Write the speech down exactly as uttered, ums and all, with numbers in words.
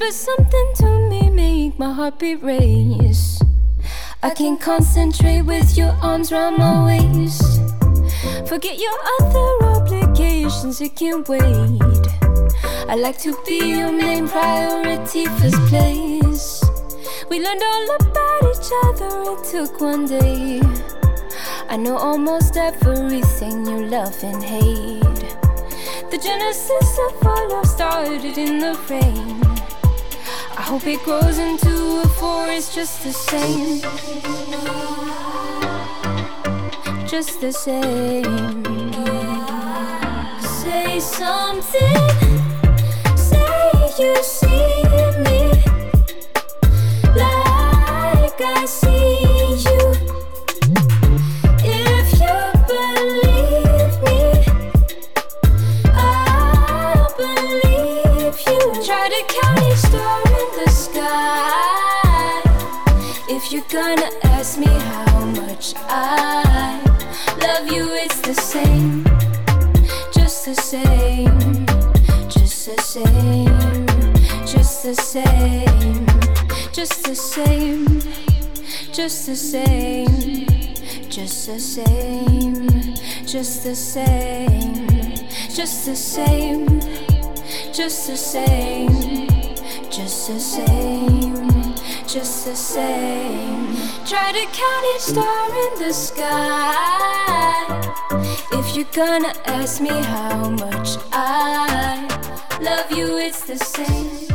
but something to me make my heartbeat race. I can't concentrate with your arms round my waist. Forget your other obligations, it can't wait. I like to be your main priority, first place. We learned all about each other, it took one day. I know almost everything you love and hate. The genesis of our love started in the rain. I hope it grows into a forest just the same. Just the same. Say something. Say you see me like I see you. If you believe me, I'll believe you. Try to count each star in the sky. If you're gonna ask me how much I love you, it's the same. Just the same. Just the same. Just the same. Just the same. Just the same. Just the same. Just the same. Just the same. Just the same. Just the same. Just the same. Try to count each star in the sky. If you're gonna ask me how much I love you, it's the same.